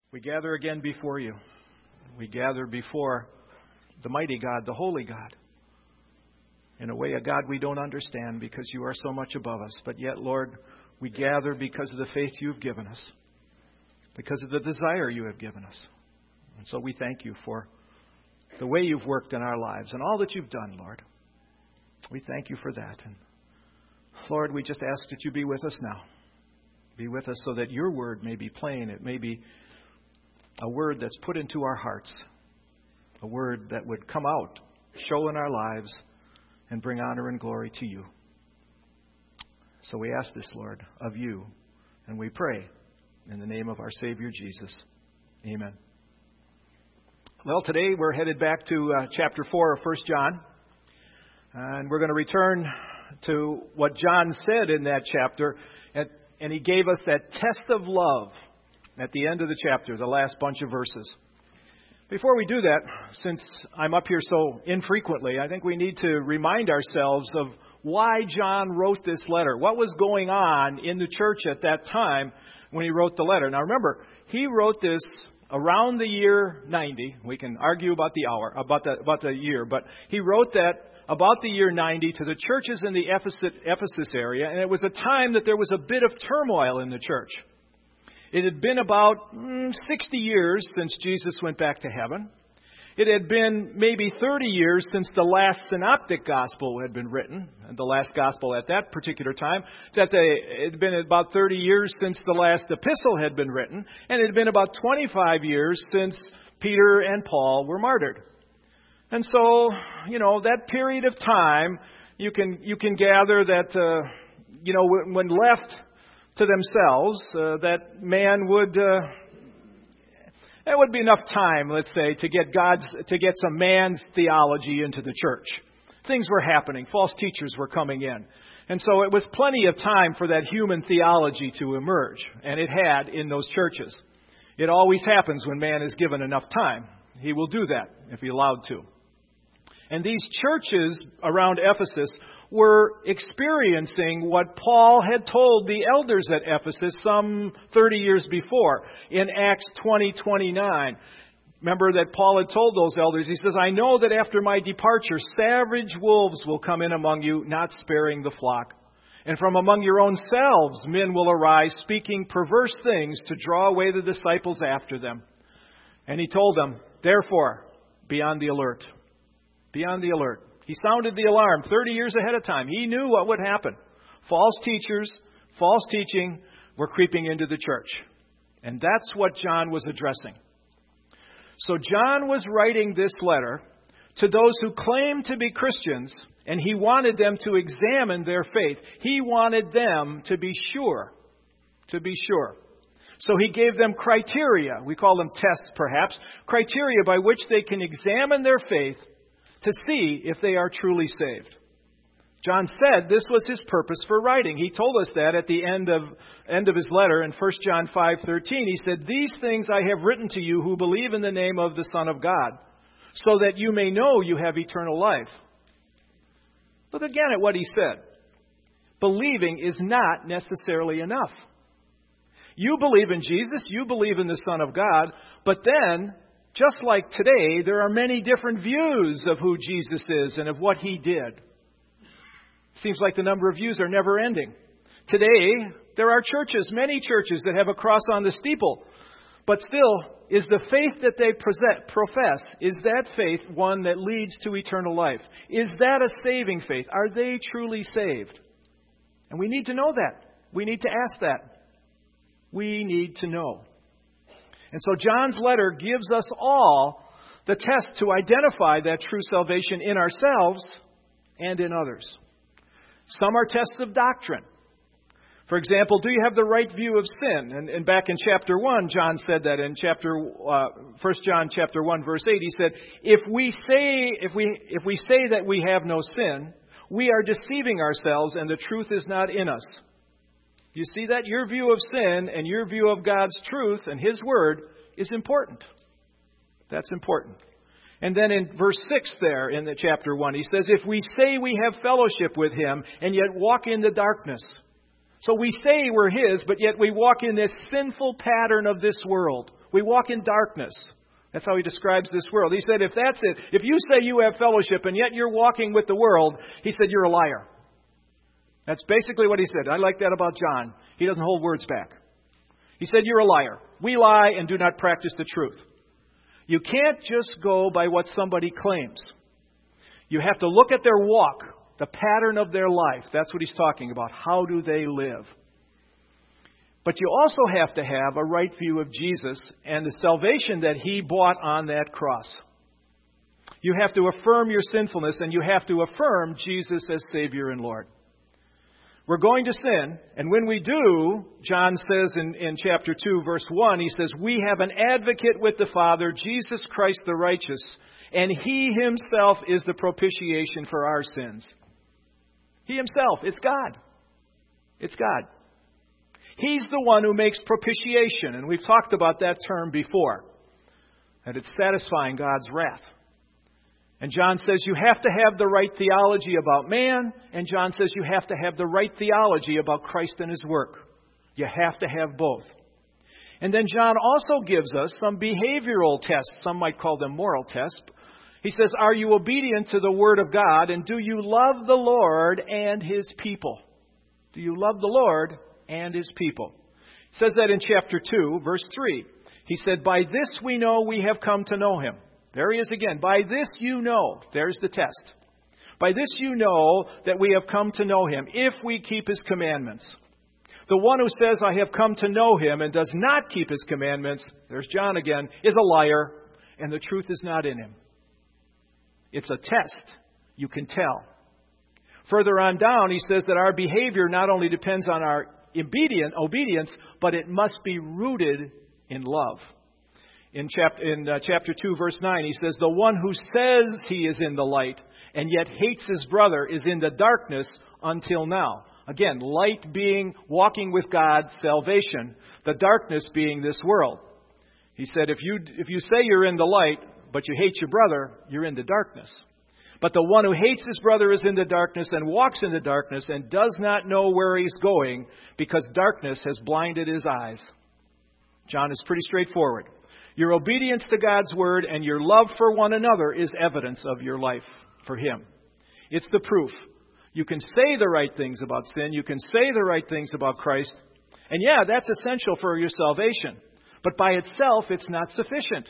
We gather again before you. We gather before the mighty God, the holy God. In a way, a God we don't understand because you are so much above us. But yet, Lord, we gather because of the faith you've given us, because of the desire you have given us. And so we thank you for the way you've worked in our lives and all that you've done, Lord. We thank you for that. And Lord, we just ask that you be with us now. Be with us so that your word may be plain. It may be a word that's put into our hearts, a word that would come out, show in our lives, and bring honor and glory to you. So we ask this, Lord, of you, and we pray in the name of our Savior Jesus. Amen. Well, today we're headed back to chapter 4 of 1 John, and we're going to return to what John said in that chapter, and he gave us that test of love at the end of the chapter, the last bunch of verses. Before we do that, since I'm up here so infrequently, I think we need to remind ourselves of why John wrote this letter. What was going on in the church at that time when he wrote the letter? Now remember, he wrote this around the year 90. We can argue about the hour, about the year, but he wrote that about the year 90 to the churches in the Ephesus area, and it was a time that there was a bit of turmoil in the church. It had been about 60 years since Jesus went back to heaven. It had been maybe 30 years since the last synoptic gospel had been written, and the last gospel at that particular time. It had been about 30 years since the last epistle had been written, and it had been about 25 years since Peter and Paul were martyred. And so, that period of time, you can gather that, when left to themselves, that man would, that would be enough time, let's say, to get some man's theology into the church. Things were happening. False teachers were coming in. And so it was plenty of time for that human theology to emerge. And it had in those churches. It always happens when man is given enough time. He will do that if he's allowed to. And these churches around Ephesus were experiencing what Paul had told the elders at Ephesus some 30 years before in Acts 20:29. Remember that Paul had told those elders, he says, "I know that after my departure, savage wolves will come in among you, not sparing the flock. And from among your own selves men will arise, speaking perverse things to draw away the disciples after them." And he told them, therefore, be on the alert. Be on the alert. He sounded the alarm 30 years ahead of time. He knew what would happen. False teachers, false teaching were creeping into the church. And that's what John was addressing. So John was writing this letter to those who claimed to be Christians, and he wanted them to examine their faith. He wanted them to be sure. To be sure. So he gave them criteria. We call them tests, perhaps. Criteria by which they can examine their faith to see if they are truly saved. John said this was his purpose for writing. He told us that at the end of his letter in 1 John 5:13. He said, "These things I have written to you who believe in the name of the Son of God, so that you may know you have eternal life." Look again at what he said. Believing is not necessarily enough. You believe in Jesus, you believe in the Son of God, but then, just like today, there are many different views of who Jesus is and of what he did. Seems like the number of views are never ending. Today, there are churches, many churches that have a cross on the steeple. But still, is the faith that they profess, is that faith one that leads to eternal life? Is that a saving faith? Are they truly saved? And we need to know that. We need to ask that. We need to know. And so John's letter gives us all the test to identify that true salvation in ourselves and in others. Some are tests of doctrine. For example, do you have the right view of sin? And back in chapter 1, John said that in 1 John chapter 1, verse 8, he said, if we say that we have no sin, we are deceiving ourselves and the truth is not in us. You see that? Your view of sin and your view of God's truth and His Word is important. That's important. And then in verse 6 there in the chapter 1, he says, if we say we have fellowship with Him and yet walk in the darkness. So we say we're His, but yet we walk in this sinful pattern of this world. We walk in darkness. That's how he describes this world. He said, if that's it, if you say you have fellowship and yet you're walking with the world, he said, you're a liar. That's basically what he said. I like that about John. He doesn't hold words back. He said, you're a liar. We lie and do not practice the truth. You can't just go by what somebody claims. You have to look at their walk, the pattern of their life. That's what he's talking about. How do they live? But you also have to have a right view of Jesus and the salvation that he bought on that cross. You have to affirm your sinfulness, and you have to affirm Jesus as Savior and Lord. We're going to sin, and when we do, John says in chapter 2, verse 1, he says, we have an advocate with the Father, Jesus Christ the righteous, and he himself is the propitiation for our sins. He himself, it's God. It's God. He's the one who makes propitiation, and we've talked about that term before, that it's satisfying God's wrath. And John says you have to have the right theology about man, and John says you have to have the right theology about Christ and his work. You have to have both. And then John also gives us some behavioral tests. Some might call them moral tests. He says, are you obedient to the Word of God, and do you love the Lord and his people? Do you love the Lord and his people? It says that in chapter 2, verse 3. He said, by this we know we have come to know him. There he is again. By this you know. There's the test. By this you know that we have come to know him, if we keep his commandments. The one who says, I have come to know him, and does not keep his commandments, there's John again, is a liar, and the truth is not in him. It's a test. You can tell. Further on down, he says that our behavior not only depends on our obedience, but it must be rooted in love. In chapter 2, verse 9, he says, the one who says he is in the light and yet hates his brother is in the darkness until now. Again, light being walking with God, salvation, the darkness being this world. He said, if you say you're in the light, but you hate your brother, you're in the darkness. But the one who hates his brother is in the darkness and walks in the darkness and does not know where he's going because darkness has blinded his eyes. John is pretty straightforward. Your obedience to God's word and your love for one another is evidence of your life for him. It's the proof. You can say the right things about sin. You can say the right things about Christ. And yeah, that's essential for your salvation. But by itself, it's not sufficient.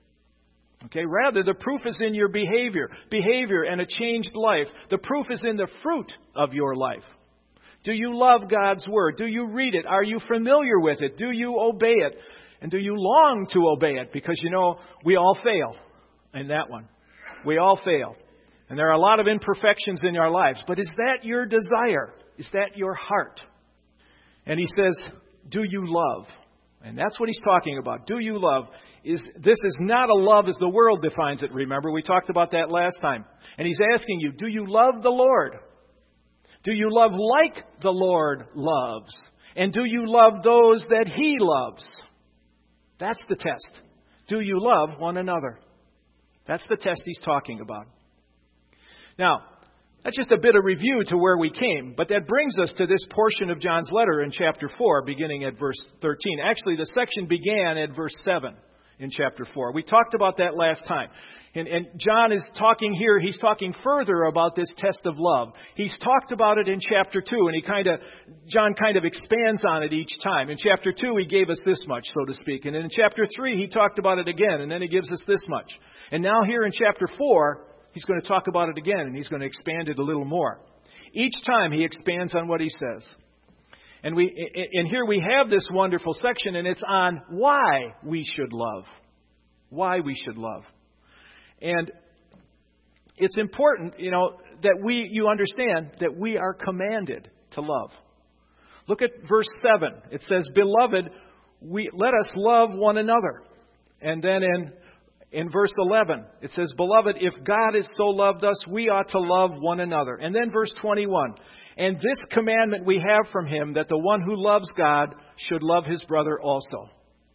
Okay, rather, the proof is in your behavior and a changed life. The proof is in the fruit of your life. Do you love God's word? Do you read it? Are you familiar with it? Do you obey it? And do you long to obey it? Because, we all fail in that one. We all fail. And there are a lot of imperfections in our lives. But is that your desire? Is that your heart? And he says, do you love? And that's what he's talking about. Do you love? This is not a love as the world defines it, remember? We talked about that last time. And he's asking you, do you love the Lord? Do you love like the Lord loves? And do you love those that he loves? That's the test. Do you love one another? That's the test he's talking about. Now, that's just a bit of review to where we came, but that brings us to this portion of John's letter in chapter 4, beginning at verse 13. Actually, the section began at verse 7 in chapter 4. We talked about that last time. And John is talking here, he's talking further about this test of love. He's talked about it in chapter 2, and John kind of expands on it each time. In chapter 2, he gave us this much, so to speak. And in chapter 3, he talked about it again, and then he gives us this much. And now here in chapter 4, he's going to talk about it again, and he's going to expand it a little more. Each time he expands on what he says. And here we have this wonderful section, and it's on why we should love. Why we should love. And it's important, that you understand that we are commanded to love. Look at verse 7. It says, Beloved, let us love one another. And then in verse 11, it says, Beloved, if God has so loved us, we ought to love one another. And then verse 21, and this commandment we have from him, that the one who loves God should love his brother also.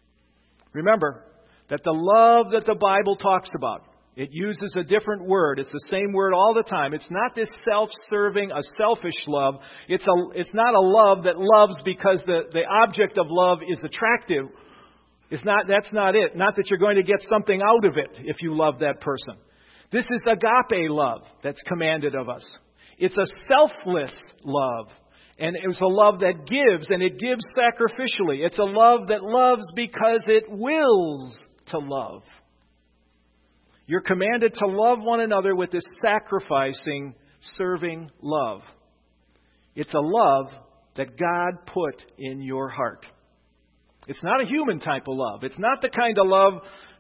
Remember that the love that the Bible talks about, it uses a different word. It's the same word all the time. It's not this self-serving, a selfish love. It's not a love that loves because the object of love is attractive. That's not it. Not that you're going to get something out of it if you love that person. This is agape love that's commanded of us. It's a selfless love. And it's a love that gives, and it gives sacrificially. It's a love that loves because it wills to love. You're commanded to love one another with this sacrificing, serving love. It's a love that God put in your heart. It's not a human type of love. It's not the kind of love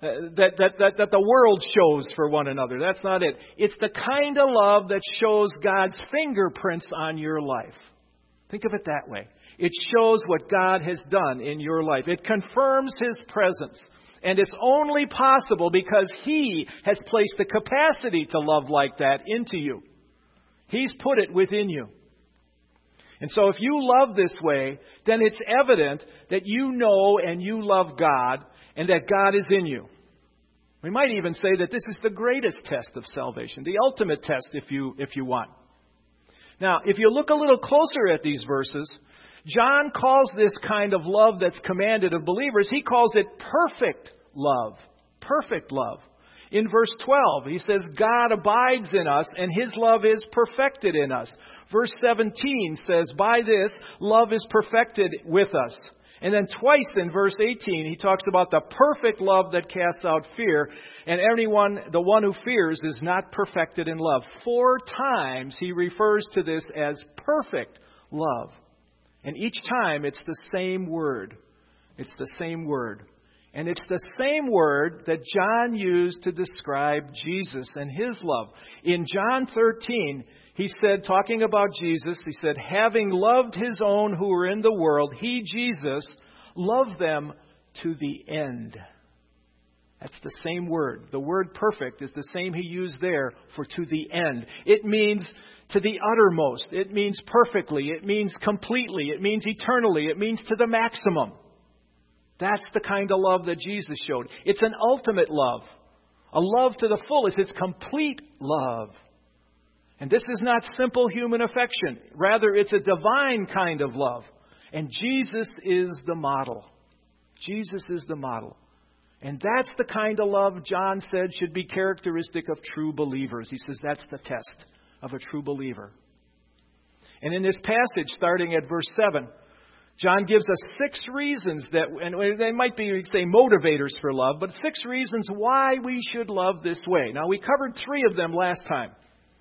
that the world shows for one another. That's not it. It's the kind of love that shows God's fingerprints on your life. Think of it that way. It shows what God has done in your life. It confirms His presence. And it's only possible because He has placed the capacity to love like that into you. He's put it within you. And so if you love this way, then it's evident that you know and you love God and that God is in you. We might even say that this is the greatest test of salvation, the ultimate test if you want. Now, if you look a little closer at these verses, John calls this kind of love that's commanded of believers, he calls it perfect love. Perfect love. In verse 12, he says, God abides in us and His love is perfected in us. Verse 17 says, by this, love is perfected with us. And then twice in verse 18, he talks about the perfect love that casts out fear. And the one who fears is not perfected in love. 4 times he refers to this as perfect love. And each time it's the same word. It's the same word. And it's the same word that John used to describe Jesus and His love. In John 13, he said, talking about Jesus, he said, having loved His own who were in the world, He, Jesus, loved them to the end. That's the same word. The word perfect is the same He used there for to the end. It means to the uttermost. It means perfectly. It means completely. It means eternally. It means to the maximum. That's the kind of love that Jesus showed. It's an ultimate love. A love to the fullest. It's complete love. And this is not simple human affection. Rather, it's a divine kind of love. And Jesus is the model. Jesus is the model. And that's the kind of love John said should be characteristic of true believers. He says that's the test of a true believer. And in this passage, starting at verse 7, John gives us 6 reasons that, and they might be, say, motivators for love, but 6 reasons why we should love this way. Now, we covered 3 of them last time.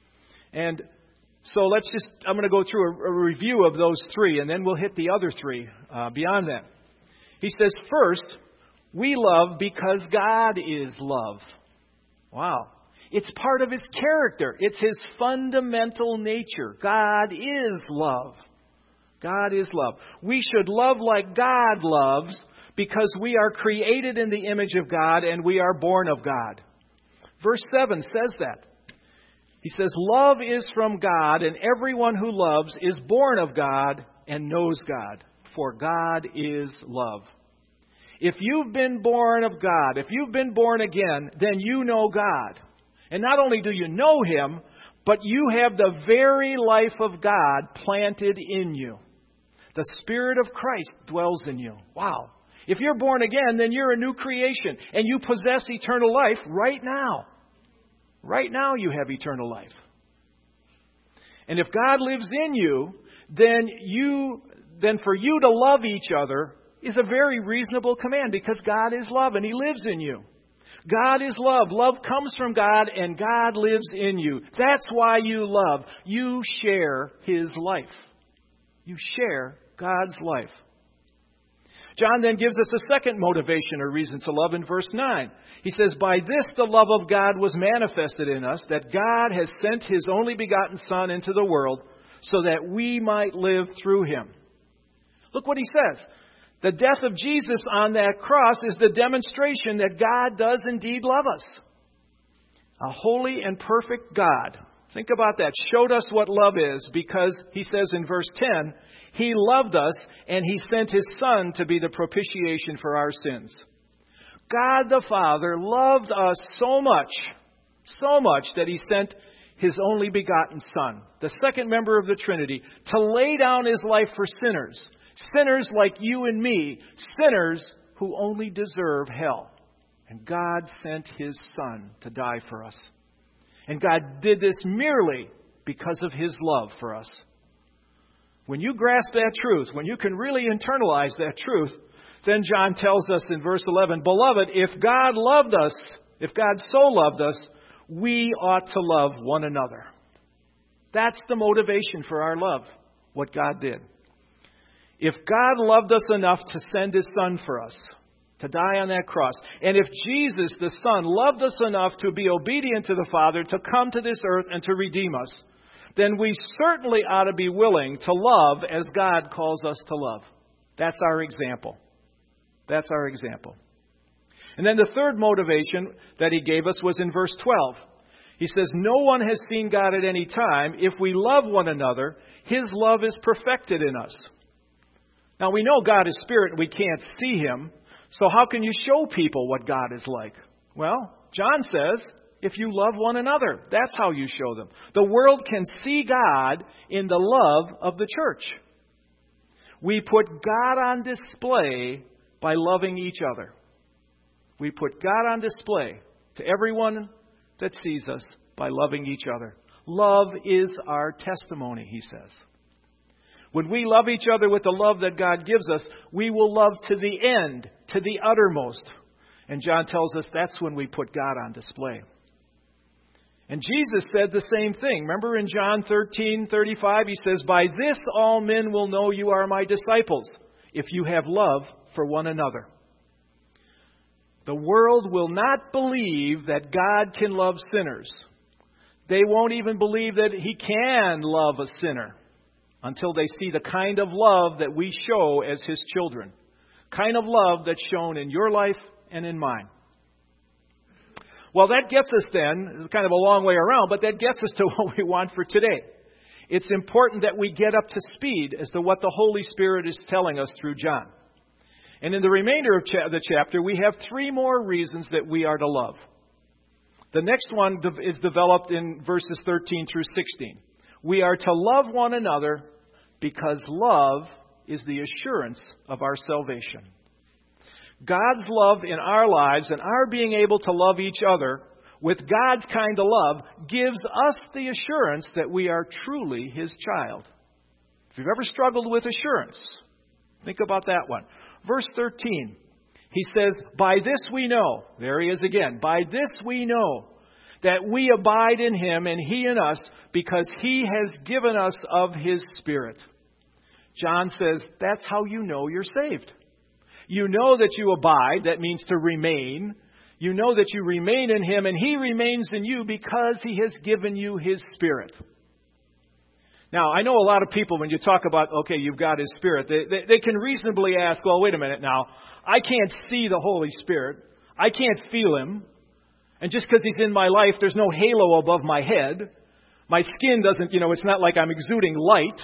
And so I'm going to go through a review of those 3, and then we'll hit the other 3 beyond that. He says, first, we love because God is love. Wow. It's part of His character. It's His fundamental nature. God is love. God is love. We should love like God loves because we are created in the image of God and we are born of God. Verse 7 says that. He says, love is from God, and everyone who loves is born of God and knows God, for God is love. If you've been born of God, if you've been born again, then you know God. And not only do you know Him, but you have the very life of God planted in you. The Spirit of Christ dwells in you. Wow. If you're born again, then you're a new creation, and you possess eternal life right now. Right now you have eternal life. And if God lives in you, then for you to love each other is a very reasonable command because God is love and He lives in you. God is love. Love comes from God and God lives in you. That's why you love. You share His life. You share God's life. John then gives us a second motivation or reason to love in verse 9. He says, by this the love of God was manifested in us, that God has sent His only begotten Son into the world so that we might live through Him. Look what he says. The death of Jesus on that cross is the demonstration that God does indeed love us. A holy and perfect God, think about that, showed us what love is because he says in verse 10, He loved us and He sent His Son to be the propitiation for our sins. God the Father loved us so much that He sent His only begotten Son, the second member of the Trinity, to lay down His life for sinners. Sinners like you and me, sinners who only deserve hell. And God sent His Son to die for us. And God did this merely because of His love for us. When you grasp that truth, when you can really internalize that truth, then John tells us in verse 11, Beloved, if God loved us, if God so loved us, we ought to love one another. That's the motivation for our love, what God did. If God loved us enough to send His Son for us, to die on that cross, and if Jesus, the Son, loved us enough to be obedient to the Father, to come to this earth and to redeem us, then we certainly ought to be willing to love as God calls us to love. That's our example. That's our example. And then the third motivation that He gave us was in verse 12. He says, No one has seen God at any time. If we love one another, His love is perfected in us. Now, we know God is spirit and we can't see Him. So how can you show people what God is like? Well, John says, if you love one another, that's how you show them. The world can see God in the love of the church. We put God on display by loving each other. We put God on display to everyone that sees us by loving each other. Love is our testimony, he says. When we love each other with the love that God gives us, we will love to the end, to the uttermost. And John tells us that's when we put God on display. And Jesus said the same thing. Remember in John 13:35, He says, By this all men will know you are my disciples, if you have love for one another. The world will not believe that God can love sinners. They won't even believe that He can love a sinner until they see the kind of love that we show as His children. Kind of love that's shown in your life and in mine. Well, that gets us then, it's kind of a long way around, but that gets us to what we want for today. It's important that we get up to speed as to what the Holy Spirit is telling us through John. And in the remainder of the chapter, we have 3 more reasons that we are to love. The next one is developed in verses 13 through 16. We are to love one another because love is the assurance of our salvation. God's love in our lives and our being able to love each other with God's kind of love gives us the assurance that we are truly His child. If you've ever struggled with assurance, think about that one. Verse 13, he says, By this we know, there he is again, by this we know that we abide in Him and He in us because He has given us of His Spirit. John says, that's how you know you're saved. You know that you abide, that means to remain. You know that you remain in Him and He remains in you because He has given you His Spirit. Now, I know a lot of people, when you talk about, okay, you've got His Spirit, they can reasonably ask, well, wait a minute now. I can't see the Holy Spirit. I can't feel Him. And just because He's in my life, there's no halo above my head. My skin doesn't, it's not like I'm exuding light.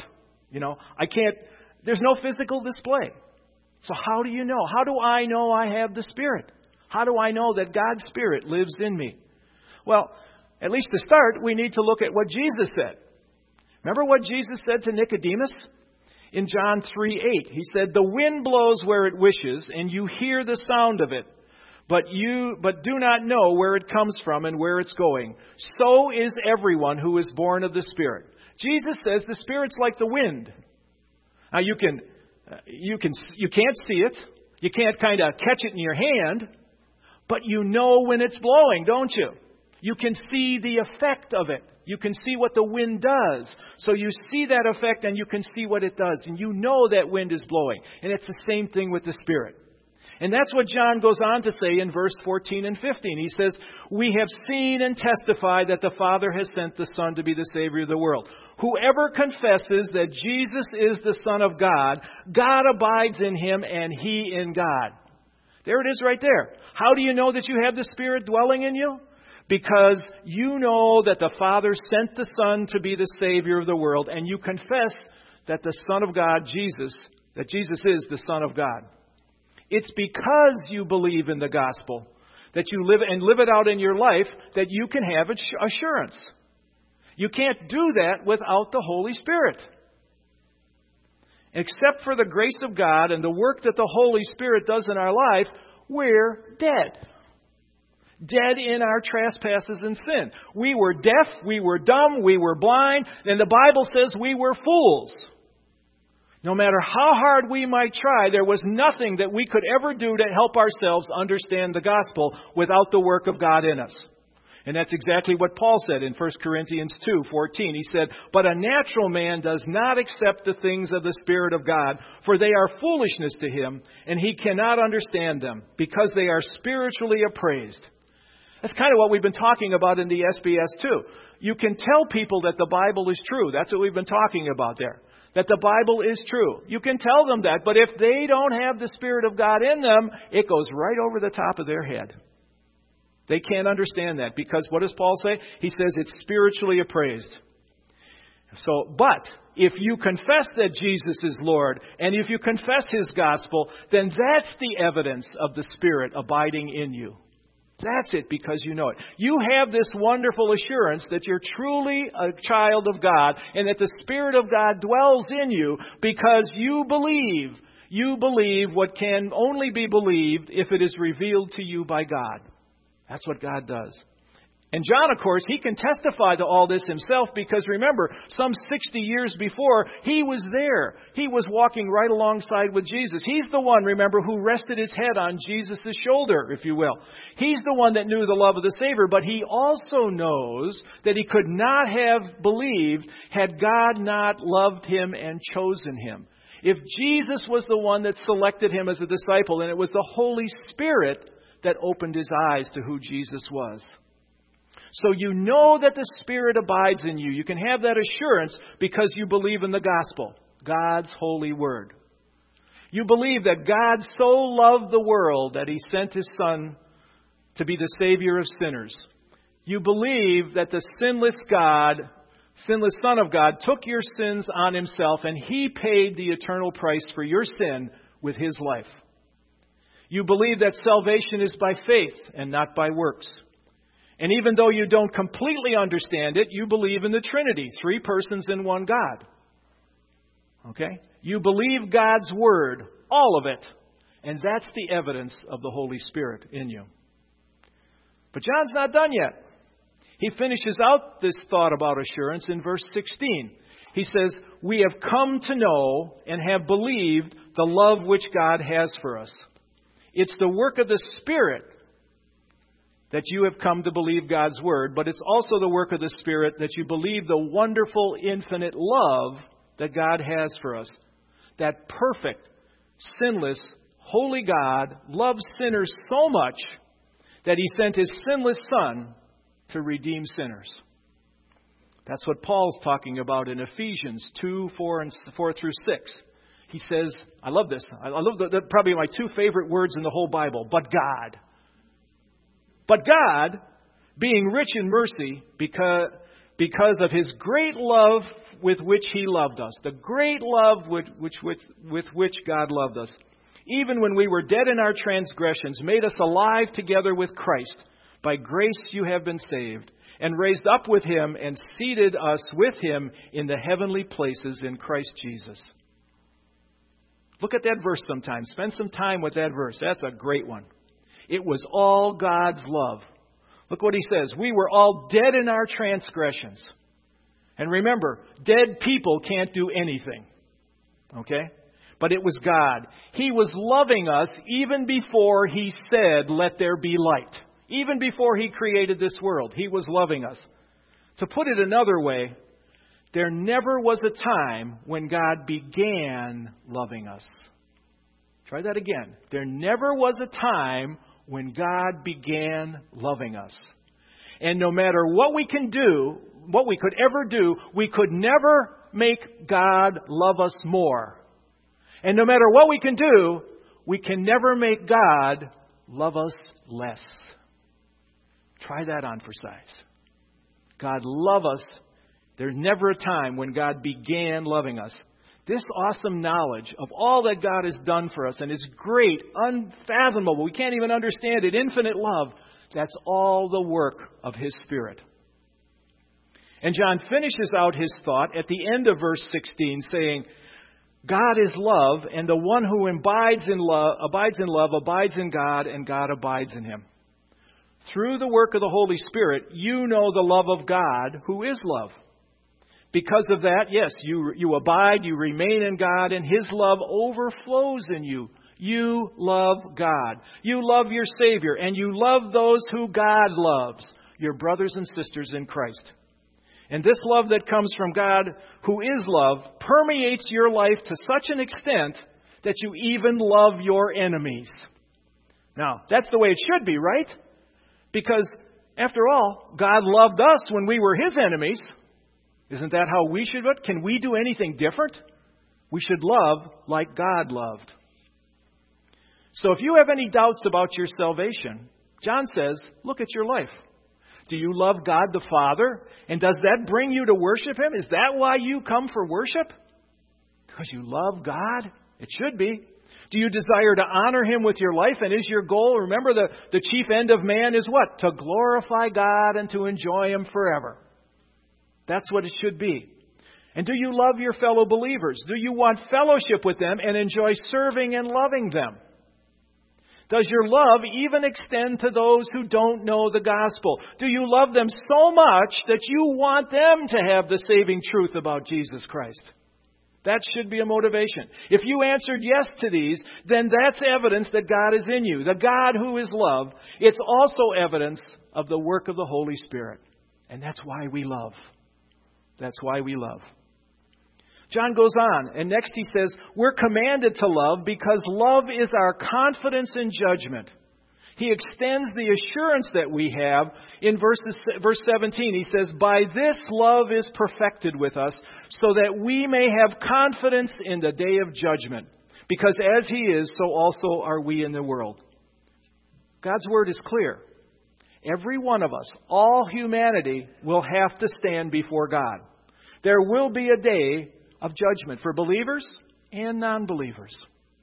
There's no physical display. So how do you know? How do I know I have the Spirit? How do I know that God's Spirit lives in me? Well, at least to start, we need to look at what Jesus said. Remember what Jesus said to Nicodemus? In John 3:8, He said, The wind blows where it wishes, and you hear the sound of it, but do not know where it comes from and where it's going. So is everyone who is born of the Spirit. Jesus says the Spirit's like the wind. Now you can't see it. You can't kind of catch it in your hand, but you know when it's blowing, don't you? You can see the effect of it. You can see what the wind does. So you see that effect and you can see what it does. And you know that wind is blowing. And it's the same thing with the Spirit. And that's what John goes on to say in verse 14 and 15. He says, We have seen and testified that the Father has sent the Son to be the Savior of the world. Whoever confesses that Jesus is the Son of God, God abides in Him and He in God. There it is right there. How do you know that you have the Spirit dwelling in you? Because you know that the Father sent the Son to be the Savior of the world, and you confess that the Son of God, that Jesus is the Son of God. It's because you believe in the gospel, that you live it out in your life, that you can have assurance. You can't do that without the Holy Spirit. Except for the grace of God and the work that the Holy Spirit does in our life, we're dead. Dead in our trespasses and sin. We were deaf, we were dumb, we were blind, and the Bible says we were fools. No matter how hard we might try, there was nothing that we could ever do to help ourselves understand the gospel without the work of God in us. And that's exactly what Paul said in 1 Corinthians 2:14. He said, "But a natural man does not accept the things of the Spirit of God, for they are foolishness to him, and he cannot understand them, because they are spiritually appraised." That's kind of what we've been talking about in the SBS too. You can tell people that the Bible is true. That's what we've been talking about there. That the Bible is true. You can tell them that, but if they don't have the Spirit of God in them, it goes right over the top of their head. They can't understand that because what does Paul say? He says it's spiritually appraised. But if you confess that Jesus is Lord and if you confess His gospel, then that's the evidence of the Spirit abiding in you. That's it, because you know it. You have this wonderful assurance that you're truly a child of God and that the Spirit of God dwells in you because you believe. You believe what can only be believed if it is revealed to you by God. That's what God does. And John, of course, he can testify to all this himself because, remember, some 60 years before, he was there. He was walking right alongside with Jesus. He's the one, remember, who rested his head on Jesus' shoulder, if you will. He's the one that knew the love of the Savior, but he also knows that he could not have believed had God not loved him and chosen him. If Jesus was the one that selected him as a disciple, and it was the Holy Spirit that opened his eyes to who Jesus was. So you know that the Spirit abides in you. You can have that assurance because you believe in the gospel, God's holy word. You believe that God so loved the world that He sent His Son to be the Savior of sinners. You believe that the sinless Son of God took your sins on Himself and He paid the eternal price for your sin with His life. You believe that salvation is by faith and not by works. And even though you don't completely understand it, you believe in the Trinity, 3 persons in one God. Okay? You believe God's Word, all of it. And that's the evidence of the Holy Spirit in you. But John's not done yet. He finishes out this thought about assurance in verse 16. He says, "We have come to know and have believed the love which God has for us." It's the work of the Spirit that you have come to believe God's Word, but it's also the work of the Spirit that you believe the wonderful, infinite love that God has for us. That perfect, sinless, holy God loves sinners so much that He sent His sinless Son to redeem sinners. That's what Paul's talking about in Ephesians 2:4 through 6. He says, I love this. I love that probably my 2 favorite words in the whole Bible, but God. But God, being rich in mercy because of His great love with which He loved us, the great love with which God loved us, even when we were dead in our transgressions, made us alive together with Christ. By grace you have been saved, and raised up with Him and seated us with Him in the heavenly places in Christ Jesus. Look at that verse sometime. Spend some time with that verse. That's a great one. It was all God's love. Look what He says. We were all dead in our transgressions. And remember, dead people can't do anything. Okay? But it was God. He was loving us even before He said, "Let there be light." Even before He created this world, He was loving us. To put it another way, there never was a time when God began loving us. Try that again. There never was a time when God began loving us. And no matter what we can do, what we could ever do, we could never make God love us more. And no matter what we can do, we can never make God love us less. Try that on for size. God love us. There's never a time when God began loving us. This awesome knowledge of all that God has done for us and His great, unfathomable, we can't even understand it, infinite love, that's all the work of His Spirit. And John finishes out his thought at the end of verse 16 saying, God is love, and the one who abides in love abides in God, and God abides in him. Through the work of the Holy Spirit, you know the love of God, who is love. Because of that, yes, you abide, you remain in God, and his love overflows in you. You love God. You love your Savior, and you love those who God loves, your brothers and sisters in Christ. And this love that comes from God, who is love, permeates your life to such an extent that you even love your enemies. Now, that's the way it should be, right? Because, after all, God loved us when we were his enemies. Isn't that how we should do it? Can we do anything different? We should love like God loved. So if you have any doubts about your salvation, John says, look at your life. Do you love God the Father? And does that bring you to worship him? Is that why you come for worship? Because you love God? It should be. Do you desire to honor him with your life? And is your goal, remember the chief end of man is what? To glorify God and to enjoy him forever. That's what it should be. And do you love your fellow believers? Do you want fellowship with them and enjoy serving and loving them? Does your love even extend to those who don't know the gospel? Do you love them so much that you want them to have the saving truth about Jesus Christ? That should be a motivation. If you answered yes to these, then that's evidence that God is in you. The God who is love. It's also evidence of the work of the Holy Spirit. And that's why we love. That's why we love. John goes on, and next he says, we're commanded to love because love is our confidence in judgment. He extends the assurance that we have in verse 17. He says, by this love is perfected with us, so that we may have confidence in the day of judgment. Because as he is, so also are we in the world. God's word is clear. Every one of us, all humanity, will have to stand before God. There will be a day of judgment for believers and non-believers.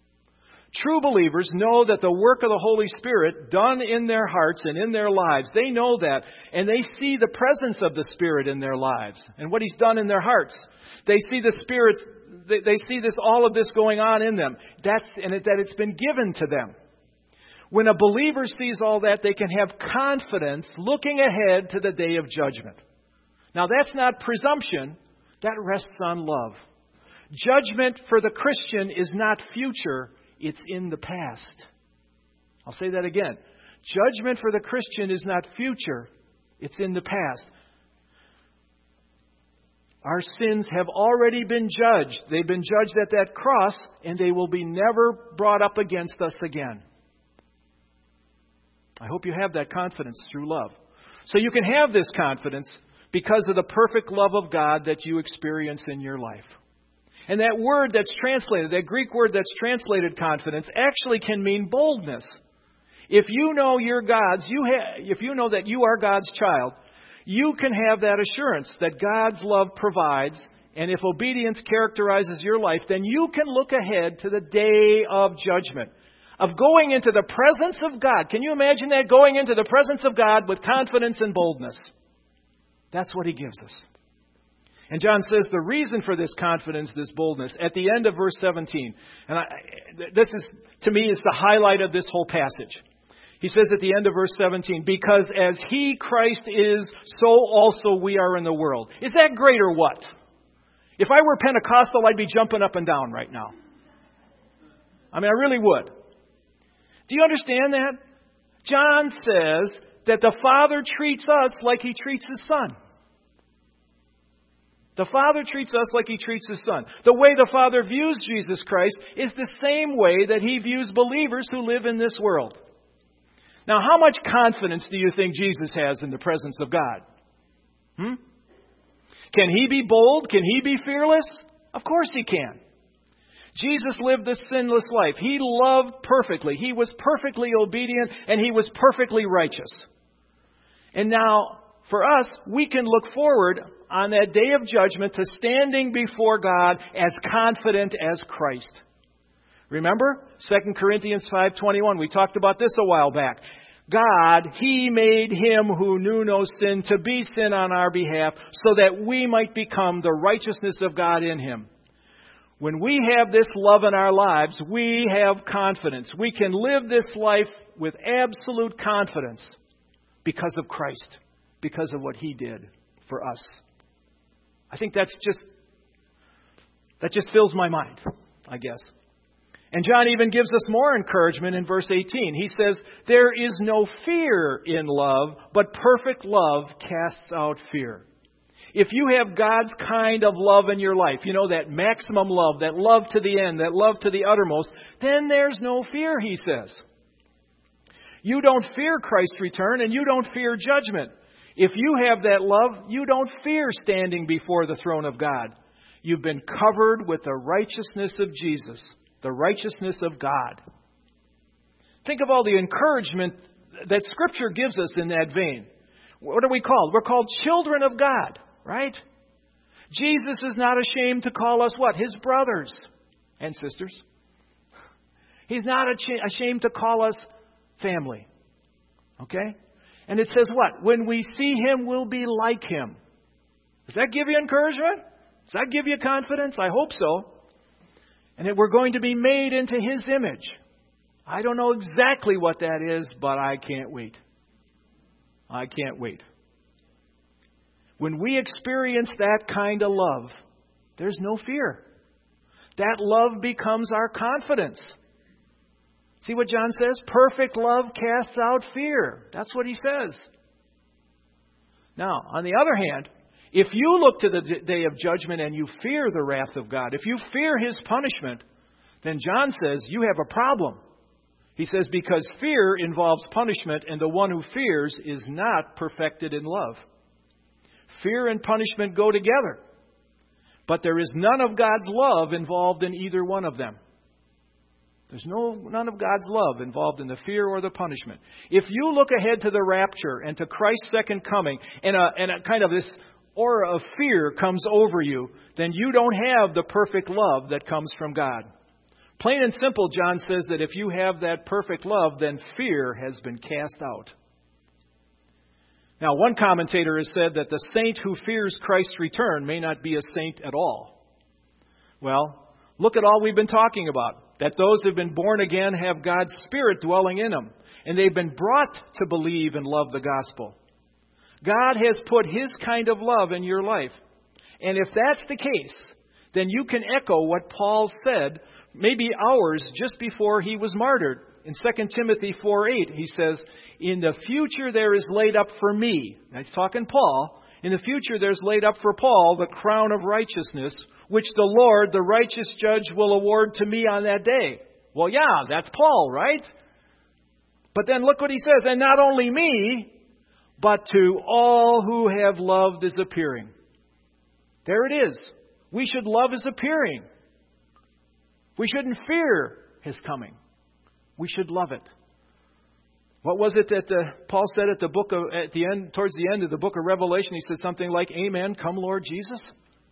True believers know that the work of the Holy Spirit done in their hearts and in their lives, they know that, and they see the presence of the Spirit in their lives and what he's done in their hearts. They see the Spirit, they see all of this going on in them, that it's been given to them. When a believer sees all that, they can have confidence looking ahead to the day of judgment. Now, that's not presumption. That rests on love. Judgment for the Christian is not future. It's in the past. I'll say that again. Judgment for the Christian is not future. It's in the past. Our sins have already been judged. They've been judged at that cross, and they will be never brought up against us again. I hope you have that confidence through love. So you can have this confidence because of the perfect love of God that you experience in your life. And that word that's translated, that Greek word that's translated confidence, actually can mean boldness. If you know you're God's, if you know that you are God's child, you can have that assurance that God's love provides. And if obedience characterizes your life, then you can look ahead to the day of judgment, of going into the presence of God. Can you imagine that? Going into the presence of God with confidence and boldness. That's what he gives us. And John says the reason for this confidence, this boldness, at the end of verse 17, and this is, to me, is the highlight of this whole passage. He says at the end of verse 17, because as he, Christ, is, so also we are in the world. Is that great or what? If I were Pentecostal, I'd be jumping up and down right now. I mean, I really would. Do you understand that? John says that the Father treats us like he treats his Son. The Father treats us like he treats his Son. The way the Father views Jesus Christ is the same way that he views believers who live in this world. Now, how much confidence do you think Jesus has in the presence of God? Can he be bold? Can he be fearless? Of course he can. Jesus lived a sinless life. He loved perfectly. He was perfectly obedient, and he was perfectly righteous. And now, for us, we can look forward on that day of judgment to standing before God as confident as Christ. Remember 2 Corinthians 5:21. We talked about this a while back. God, he made him who knew no sin to be sin on our behalf so that we might become the righteousness of God in him. When we have this love in our lives, we have confidence. We can live this life with absolute confidence because of Christ, because of what He did for us. I think that just fills my mind, I guess. And John even gives us more encouragement in verse 18. He says, there is no fear in love, but perfect love casts out fear. If you have God's kind of love in your life, that maximum love, that love to the end, that love to the uttermost, then there's no fear, he says. You don't fear Christ's return, and you don't fear judgment. If you have that love, you don't fear standing before the throne of God. You've been covered with the righteousness of Jesus, the righteousness of God. Think of all the encouragement that Scripture gives us in that vein. What are we called? We're called children of God, right? Jesus is not ashamed to call us what? His brothers and sisters. He's not ashamed to call us family. Okay? And it says what? When we see Him, we'll be like Him. Does that give you encouragement? Does that give you confidence? I hope so. And that we're going to be made into His image. I don't know exactly what that is, but I can't wait. I can't wait. When we experience that kind of love, there's no fear. That love becomes our confidence. See what John says? Perfect love casts out fear. That's what he says. Now, on the other hand, if you look to the day of judgment and you fear the wrath of God, if you fear His punishment, then John says you have a problem. He says because fear involves punishment, and the one who fears is not perfected in love. Fear and punishment go together. But there is none of God's love involved in either one of them. There's none of God's love involved in the fear or the punishment. If you look ahead to the rapture and to Christ's second coming, and a kind of this aura of fear comes over you, then you don't have the perfect love that comes from God. Plain and simple, John says that if you have that perfect love, then fear has been cast out. Now, one commentator has said that the saint who fears Christ's return may not be a saint at all. Well, look at all we've been talking about. That those who have been born again have God's Spirit dwelling in them. And they've been brought to believe and love the gospel. God has put His kind of love in your life. And if that's the case, then you can echo what Paul said, maybe hours just before he was martyred. In 2 Timothy 4:8, he says, in the future there is laid up for me. Now he's talking Paul. In the future there's laid up for Paul the crown of righteousness, which the Lord, the righteous judge, will award to me on that day. Well, yeah, that's Paul, right? But then look what he says, and not only me, but to all who have loved His appearing. There it is. We should love His appearing. We shouldn't fear His coming. We should love it. What was it that Paul said at the end, towards the end of the book of Revelation? He said something like, "Amen, come Lord Jesus."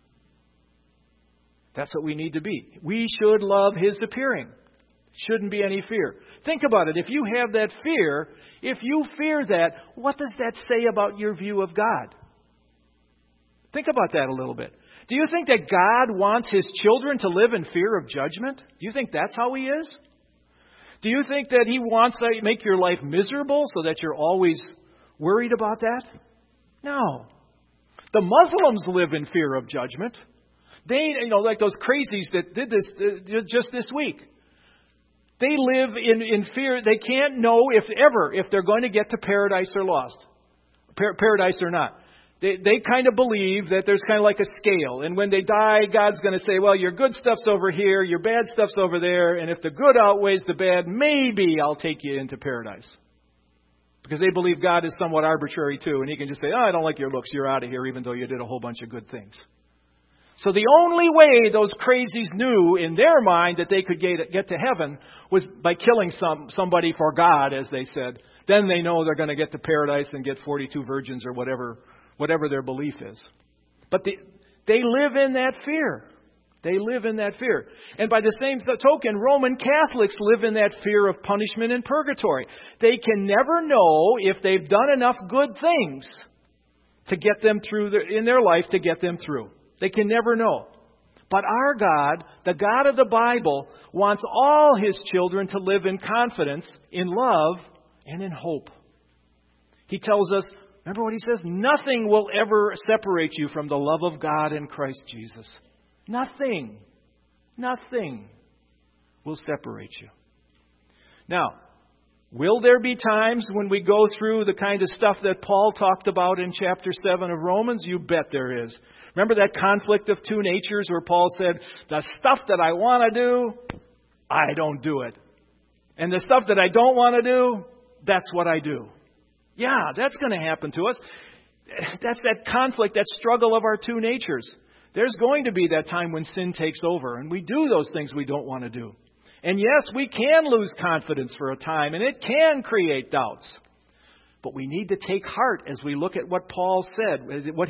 That's what we need to be. We should love His appearing. Shouldn't be any fear. Think about it. If you have that fear, if you fear that, what does that say about your view of God? Think about that a little bit. Do you think that God wants His children to live in fear of judgment? Do you think that's how He is? Do you think that He wants to make your life miserable so that you're always worried about that? No. The Muslims live in fear of judgment. They, like those crazies that did this just this week. They live in fear. They can't know if they're going to get to paradise or lost. Paradise or not. They kind of believe that there's kind of like a scale. And when they die, God's going to say, well, your good stuff's over here, your bad stuff's over there. And if the good outweighs the bad, maybe I'll take you into paradise. Because they believe God is somewhat arbitrary too. And He can just say, I don't like your looks, you're out of here, even though you did a whole bunch of good things. So the only way those crazies knew in their mind that they could get to heaven was by killing somebody for God, as they said. Then they know they're going to get to paradise and get 42 virgins or whatever their belief is. But they live in that fear. They live in that fear. And by the same token, Roman Catholics live in that fear of punishment in purgatory. They can never know if they've done enough good things to get them through in their life to get them through. They can never know. But our God, the God of the Bible, wants all His children to live in confidence, in love, and in hope. He tells us, remember what He says? Nothing will ever separate you from the love of God in Christ Jesus. Nothing will separate you. Now, will there be times when we go through the kind of stuff that Paul talked about in chapter 7 of Romans? You bet there is. Remember that conflict of two natures where Paul said, the stuff that I want to do, I don't do it. And the stuff that I don't want to do, that's what I do. Yeah, that's going to happen to us. That's that conflict, that struggle of our two natures. There's going to be that time when sin takes over and we do those things we don't want to do. And yes, we can lose confidence for a time and it can create doubts. But we need to take heart as we look at what Paul said,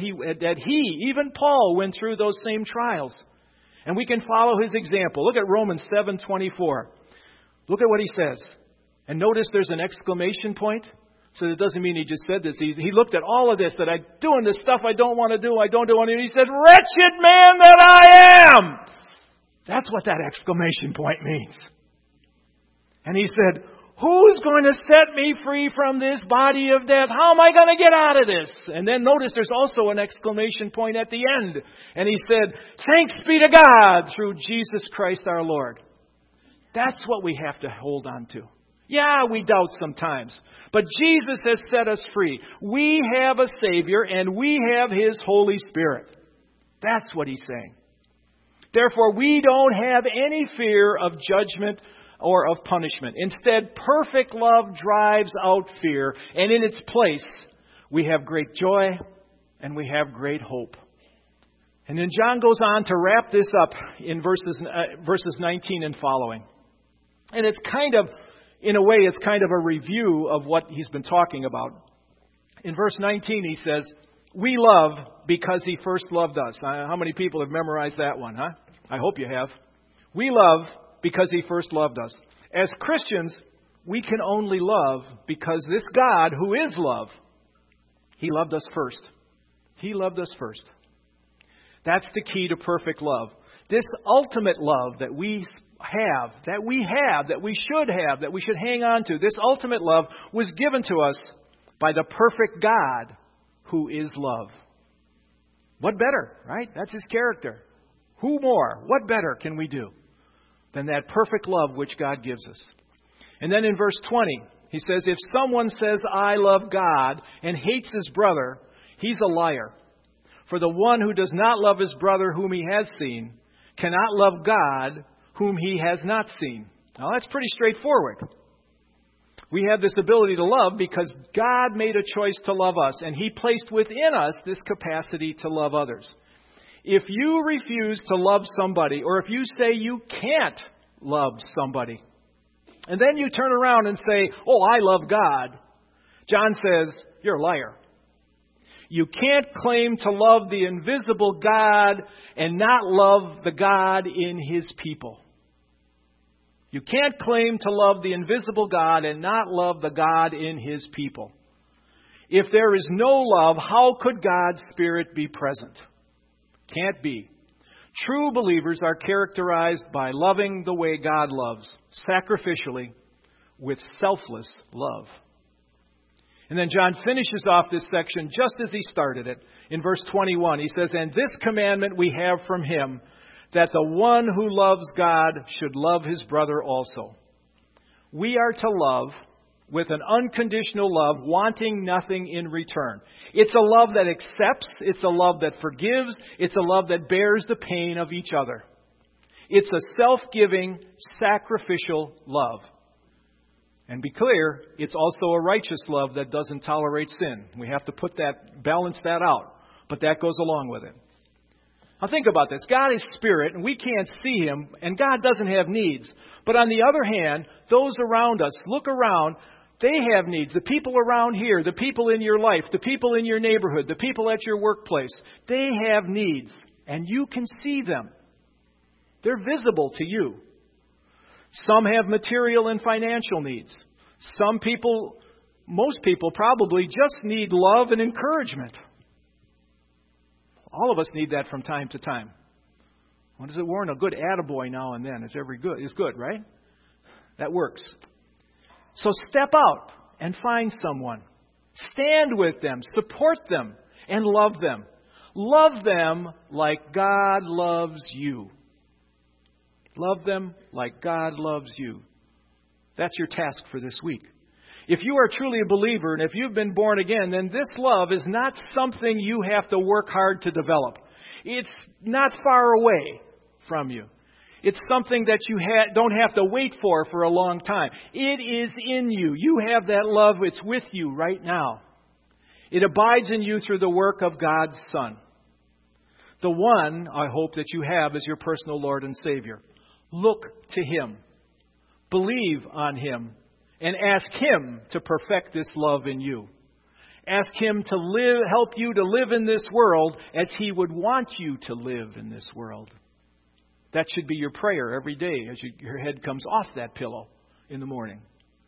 even Paul went through those same trials. And we can follow his example. Look at Romans 7:24. Look at what he says. And notice there's an exclamation point. So it doesn't mean he just said this. He looked at all of this, that I'm doing this stuff I don't want to do, and he said, wretched man that I am! That's what that exclamation point means. And he said, who's going to set me free from this body of death? How am I going to get out of this? And then notice there's also an exclamation point at the end. And he said, thanks be to God through Jesus Christ our Lord. That's what we have to hold on to. Yeah, we doubt sometimes. But Jesus has set us free. We have a Savior and we have His Holy Spirit. That's what He's saying. Therefore, we don't have any fear of judgment or of punishment. Instead, perfect love drives out fear. And in its place, we have great joy and we have great hope. And then John goes on to wrap this up in verses 19 and following. And it's kind of, in a way, it's kind of a review of what he's been talking about. In verse 19, he says, we love because He first loved us. How many people have memorized that one, huh? I hope you have. We love because He first loved us. As Christians, we can only love because this God, who is love, He loved us first. He loved us first. That's the key to perfect love. This ultimate love that we should hang on to. This ultimate love was given to us by the perfect God who is love. What better, right? That's His character. Who more? What better can we do than that perfect love which God gives us? And then in verse 20, he says, if someone says, I love God and hates his brother, he's a liar. For the one who does not love his brother whom he has seen cannot love God whom he has not seen. Now that's pretty straightforward. We have this ability to love because God made a choice to love us, and He placed within us this capacity to love others. If you refuse to love somebody, or if you say you can't love somebody, and then you turn around and say, oh, I love God, John says, you're a liar. You can't claim to love the invisible God and not love the God in His people. You can't claim to love the invisible God and not love the God in His people. If there is no love, how could God's Spirit be present? Can't be. True believers are characterized by loving the way God loves, sacrificially, with selfless love. And then John finishes off this section just as he started it. In verse 21, he says, and this commandment we have from Him, that the one who loves God should love his brother also. We are to love with an unconditional love, wanting nothing in return. It's a love that accepts. It's a love that forgives. It's a love that bears the pain of each other. It's a self-giving, sacrificial love. And be clear, it's also a righteous love that doesn't tolerate sin. We have to balance that out. But that goes along with it. Now think about this. God is spirit, and we can't see Him, and God doesn't have needs. But on the other hand, those around us, look around, they have needs. The people around here, the people in your life, the people in your neighborhood, the people at your workplace, they have needs, and you can see them. They're visible to you. Some have material and financial needs. Most people probably just need love and encouragement. All of us need that from time to time. What is it, Warren? A good attaboy now and then is good, right? That works. So step out and find someone. Stand with them, support them, and love them. Love them like God loves you. Love them like God loves you. That's your task for this week. If you are truly a believer and if you've been born again, then this love is not something you have to work hard to develop. It's not far away from you. It's something that you don't have to wait for a long time. It is in you. You have that love. It's with you right now. It abides in you through the work of God's Son. The one, I hope, that you have as your personal Lord and Savior. Look to Him. Believe on Him. And ask Him to perfect this love in you. Ask Him to help you to live in this world as He would want you to live in this world. That should be your prayer every day as your head comes off that pillow in the morning.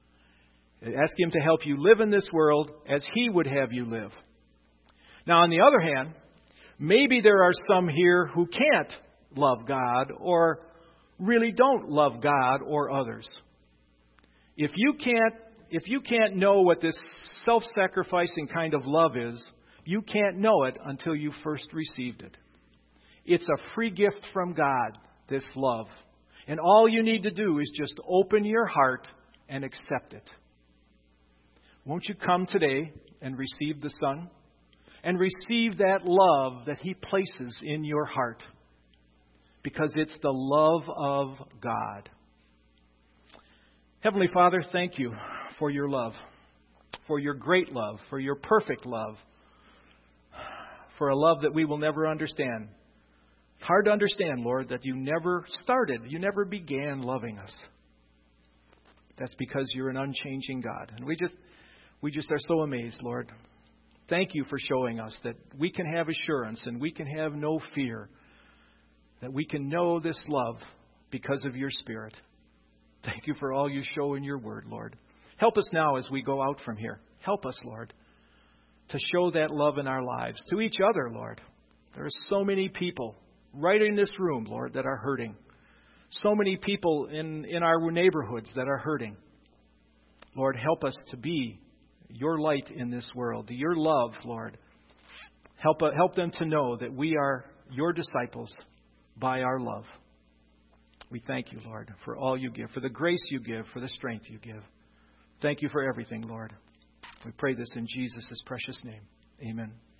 Ask Him to help you live in this world as He would have you live. Now, on the other hand, maybe there are some here who can't love God or really don't love God or others. If you can't know what this self-sacrificing kind of love is, you can't know it until you first received it. It's a free gift from God, this love. And all you need to do is just open your heart and accept it. Won't you come today and receive the Son? And receive that love that He places in your heart. Because it's the love of God. Heavenly Father, thank you for your love, for your great love, for your perfect love, for a love that we will never understand. It's hard to understand, Lord, that you never began loving us. That's because you're an unchanging God. And we just are so amazed, Lord. Thank you for showing us that we can have assurance and we can have no fear, that we can know this love because of your Spirit. Thank you for all you show in your word, Lord. Help us now as we go out from here. Help us, Lord, to show that love in our lives, to each other, Lord. There are so many people right in this room, Lord, that are hurting. So many people in our neighborhoods that are hurting. Lord, help us to be your light in this world, your love, Lord. Help them to know that we are your disciples by our love. We thank you, Lord, for all you give, for the grace you give, for the strength you give. Thank you for everything, Lord. We pray this in Jesus' precious name. Amen.